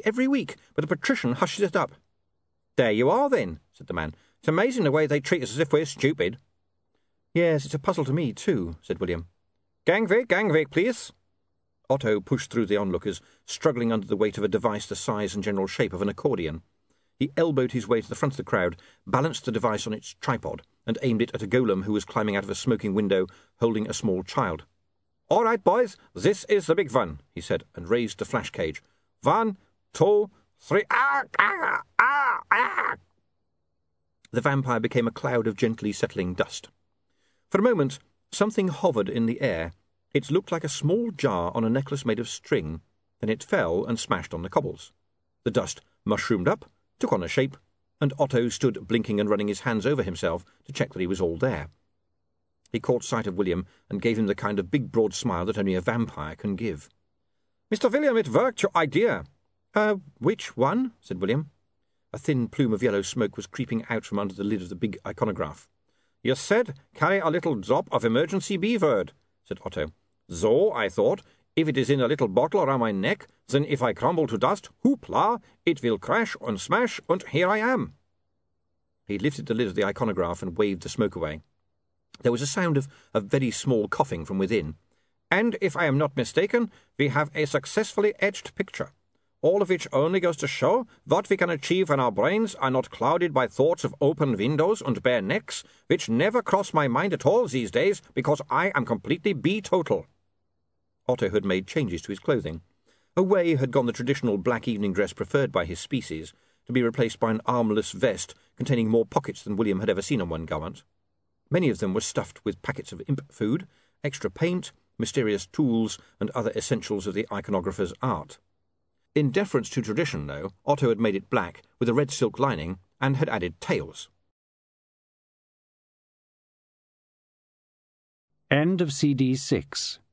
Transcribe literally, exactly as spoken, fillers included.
every week, but the patrician hushes it up." "There you are, then," said the man. "It's amazing the way they treat us as if we're stupid." "Yes, it's a puzzle to me, too," said William. "Gangway, gangway, please." Otto pushed through the onlookers, struggling under the weight of a device the size and general shape of an accordion. He elbowed his way to the front of the crowd, balanced the device on its tripod, and aimed it at a golem who was climbing out of a smoking window, holding a small child. "All right, boys, this is the big one," he said, and raised the flash cage. "One, two, three, ah, ah, ah, ah." The vampire became a cloud of gently settling dust. For a moment, something hovered in the air. It looked like a small jar on a necklace made of string. Then it fell and smashed on the cobbles. The dust mushroomed up, took on a shape, and Otto stood blinking and running his hands over himself to check that he was all there. He caught sight of William and gave him the kind of big broad smile that only a vampire can give. "Mister William, it worked, your idea." Uh, which one?" said William. A thin plume of yellow smoke was creeping out from under the lid of the big iconograph. "You said, carry a little drop of emergency B-word," said Otto. "So, I thought, if it is in a little bottle around my neck, then if I crumble to dust, hoopla, it will crash and smash, and here I am." He lifted the lid of the iconograph and waved the smoke away. There was a sound of a very small coughing from within. "And if I am not mistaken, we have a successfully etched picture, all of which only goes to show what we can achieve when our brains are not clouded by thoughts of open windows and bare necks, which never cross my mind at all these days, because I am completely B-total." Otto had made changes to his clothing. Away had gone the traditional black evening dress preferred by his species, to be replaced by an armless vest containing more pockets than William had ever seen on one garment. Many of them were stuffed with packets of imp food, extra paint, mysterious tools, and other essentials of the iconographer's art. In deference to tradition, though, Otto had made it black, with a red silk lining, and had added tails. End of C D six.